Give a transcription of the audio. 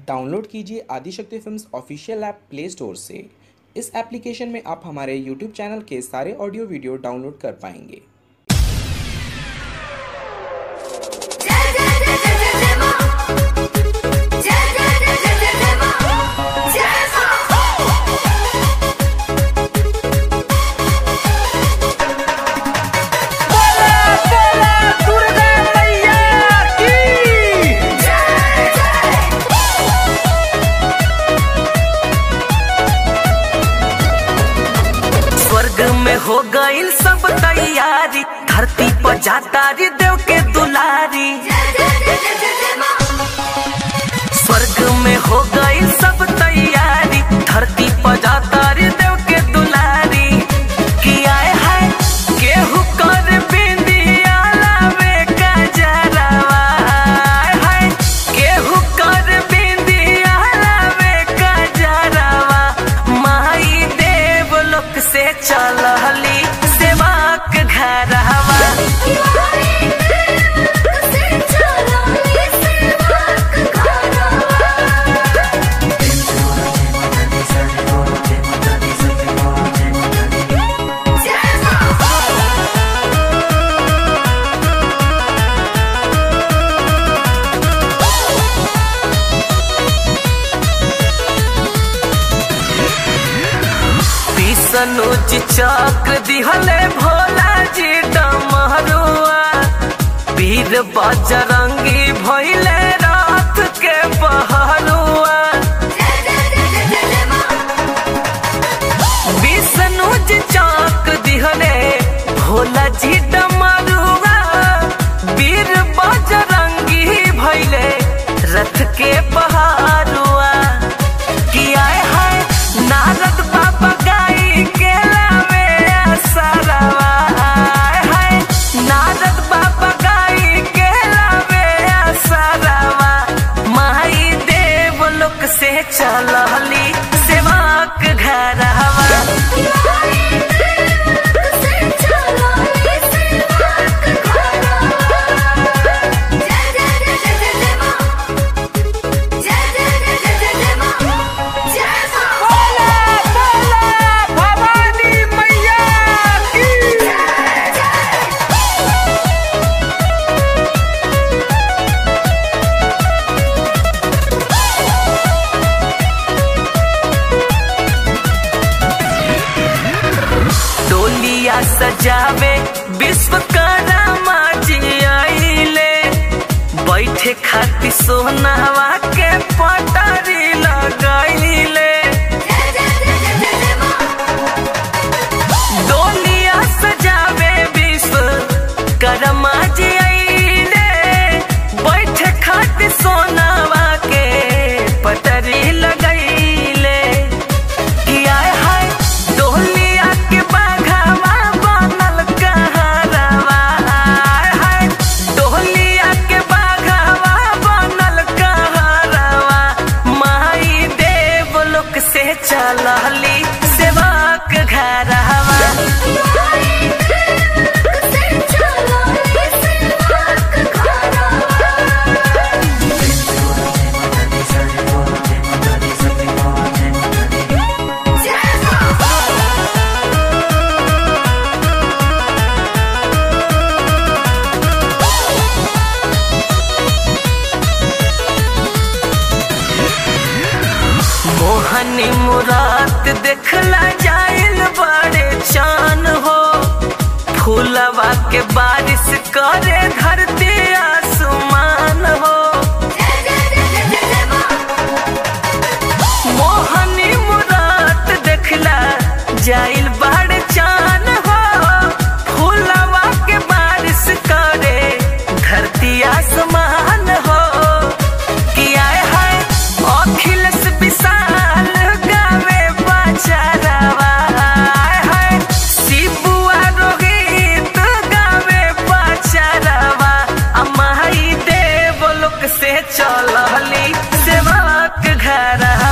Download कीजिए Adishakti films official app play store से। इस एप्लीकेशन में आप हमारे यूट्यूब चैनल के सारे ऑडियो वीडियो डाउनलोड कर पाएंगे। हो गईल सब तैयारी, धरती पर जाता रे देव के दुलारी। स्वर्ग में हो गईल सब तैयारी, धरती पर जाता रे देव के दुलारी। कि आए है केहू कर बिंदिया लावे का जरावा, है केहू कर बिंदिया लावे का जरावा। माई देव लोक से चलहली सेवाक घरवा। सनुज चक्र दिहले भोला जी डमरुआ, वीर बजरंगी भइले रात के पहरुआ। सनुज चक्र दिहले भोला जी डमरुआ, वीर बजरंगी भइले रथ के पहरुआ। कि आए है नारद बाबा के लावे सरवा, है नारद बाबा गाई के लावे सरवा। माई देव लोक से चलहली सेवाक घरवा। सजावे विश्वकर्मा जी आइले, बैठे खातिर सोनावा के पटारी लगाइले। डोलिया सजावे विश्वकर्मा जी आइले, बैठे खातिर सोनावा के पटारी लगाइले। कि आए है डोलिया के चलहली सेवाक घरवा। मोहनी मुरात देखला जाइल बड़े चान हो, फूलवा के बारिश करे धरती आसमान हो। मोहनी मुरात देखला जाइल बड़े चान हो, फूलवा के बारिश करे धरती आसमान हो। कि आए है अखिलेश विशाल गावे बचरवा, है शिबुआ रोहित गावे बचरवा। माई देव लोक से चलहली सेवाक घरवा।